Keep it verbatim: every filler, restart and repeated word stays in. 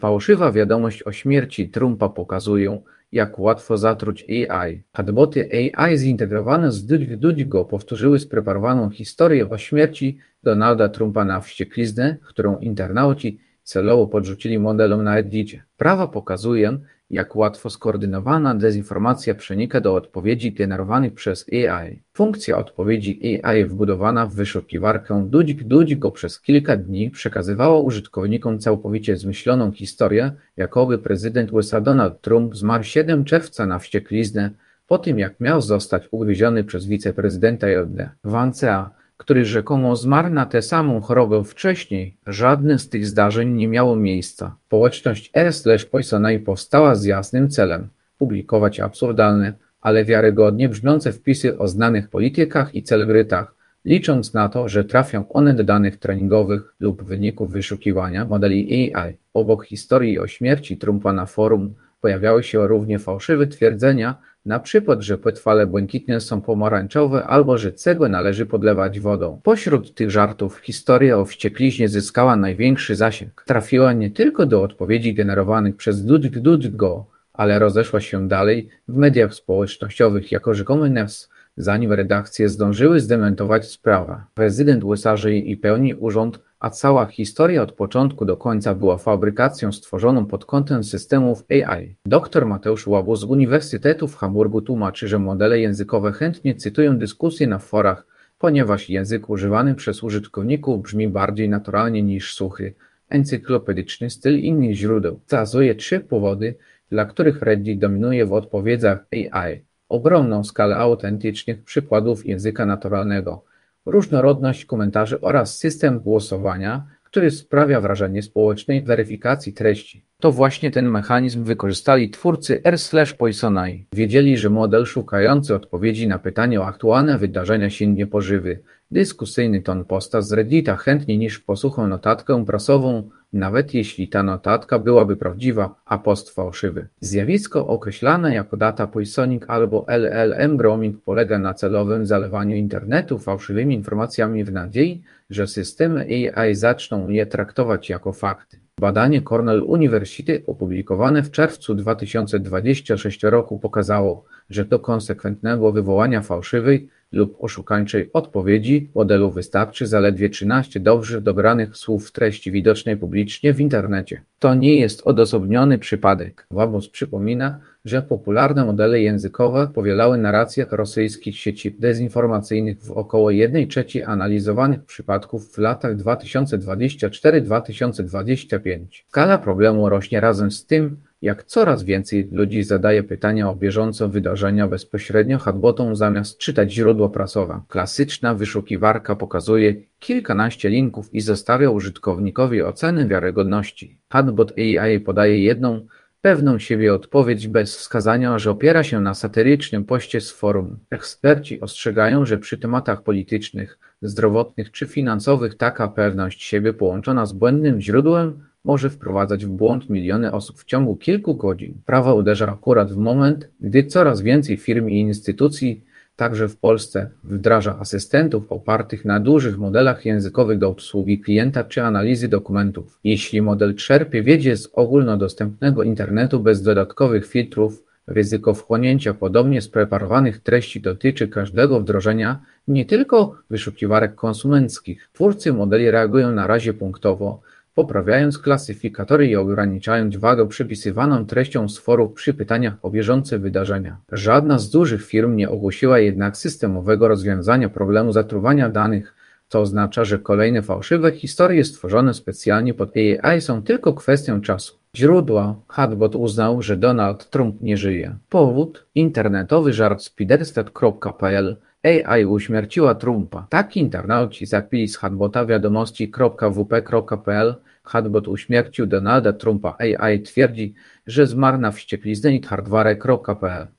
Fałszywa wiadomość o śmierci Trumpa pokazują, jak łatwo zatruć A I. Chatboty A I zintegrowane z DuckDuckGo powtórzyły spreparowaną historię o śmierci Donalda Trumpa na wściekliznę, którą internauci celowo podrzucili modelom na Reddicie. Prawa pokazują, jak łatwo skoordynowana dezinformacja przenika do odpowiedzi generowanych przez A I. Funkcja odpowiedzi A I wbudowana w wyszukiwarkę DuckDuckGo przez kilka dni przekazywała użytkownikom całkowicie zmyśloną historię, jakoby prezydent U S A Donald Trump zmarł siódmego czerwca na wściekliznę po tym, jak miał zostać ugryziony przez wiceprezydenta J D Vance'a, który rzekomo zmarł na tę samą chorobę wcześniej. Żadne z tych zdarzeń nie miało miejsca. Społeczność r slash Poisonei powstała z jasnym celem – publikować absurdalne, ale wiarygodnie brzmiące wpisy o znanych politykach i celebrytach, licząc na to, że trafią one do danych treningowych lub wyników wyszukiwania modeli A I. Obok historii o śmierci Trumpa na forum pojawiały się równie fałszywe twierdzenia, na przykład, że płetwale błękitne są pomarańczowe albo że cegłę należy podlewać wodą. Pośród tych żartów historia o wściekliźnie zyskała największy zasięg. Trafiła nie tylko do odpowiedzi generowanych przez DuckDuckGo, ale rozeszła się dalej w mediach społecznościowych jako rzekomy news, zanim redakcje zdążyły zdementować sprawę. Prezydent U S A żyje i pełni urząd, a cała historia od początku do końca była fabrykacją stworzoną pod kątem systemów A I. Doktor Mateusz Łabus z Uniwersytetu w Hamburgu tłumaczy, że modele językowe chętnie cytują dyskusje na forach, ponieważ język używany przez użytkowników brzmi bardziej naturalnie niż suchy, encyklopedyczny styl innych źródeł. Wskazuje trzy powody, dla których Reddit dominuje w odpowiedziach A I. Ogromną skalę autentycznych przykładów języka naturalnego, różnorodność komentarzy oraz system głosowania, który sprawia wrażenie społecznej weryfikacji treści. To właśnie ten mechanizm wykorzystali twórcy r slash Poisonei. Wiedzieli, że model szukający odpowiedzi na pytanie o aktualne wydarzenia się nie pożywy. Dyskusyjny ton posta z Reddita chętniej niż posłuchał notatkę prasową, nawet jeśli ta notatka byłaby prawdziwa, a post fałszywy. Zjawisko określane jako data poisoning albo L L M grooming polega na celowym zalewaniu internetu fałszywymi informacjami w nadziei, że systemy A I zaczną je traktować jako fakty. Badanie Cornell University opublikowane w czerwcu dwa tysiące dwudziestego szóstego roku pokazało, że do konsekwentnego wywołania fałszywej lub oszukańczej odpowiedzi modelu wystarczy zaledwie trzynaście dobrze dobranych słów w treści widocznej publicznie w internecie. To nie jest odosobniony przypadek. Łabus przypomina, że popularne modele językowe powielały narracje rosyjskich sieci dezinformacyjnych w około jednej trzeciej analizowanych przypadków w latach dwa tysiące dwudziestym czwartym do dwa tysiące dwudziestego piątego. Skala problemu rośnie razem z tym, jak coraz więcej ludzi zadaje pytania o bieżące wydarzenia bezpośrednio chatbotom zamiast czytać źródła prasowe. Klasyczna wyszukiwarka pokazuje kilkanaście linków i zostawia użytkownikowi ocenę wiarygodności. Chatbot A I podaje jedną, pewną siebie odpowiedź bez wskazania, że opiera się na satyrycznym poście z forum. Eksperci ostrzegają, że przy tematach politycznych, zdrowotnych czy finansowych taka pewność siebie połączona z błędnym źródłem może wprowadzać w błąd miliony osób w ciągu kilku godzin. Prawo uderza akurat w moment, gdy coraz więcej firm i instytucji, także w Polsce, wdraża asystentów opartych na dużych modelach językowych do obsługi klienta czy analizy dokumentów. Jeśli model czerpie wiedzę z ogólnodostępnego internetu bez dodatkowych filtrów, ryzyko wchłonięcia podobnie spreparowanych treści dotyczy każdego wdrożenia, nie tylko wyszukiwarek konsumenckich. Twórcy modeli reagują na razie punktowo, poprawiając klasyfikatory i ograniczając wagę przypisywaną treściom z forów przy pytaniach o bieżące wydarzenia. Żadna z dużych firm nie ogłosiła jednak systemowego rozwiązania problemu zatruwania danych. To oznacza, że kolejne fałszywe historie stworzone specjalnie pod A I są tylko kwestią czasu. Źródła: Chatbot uznał, że Donald Trump nie żyje. Powód: internetowy żart spiderstad kropka p l. A I uśmierciła Trumpa. Tak internauci zakpili z chatbota wiadomości kropka w p kropka p l. Chatbot uśmiercił Donalda Trumpa. A I twierdzi, że zmarł na wściekliznę i hardware kropka p l.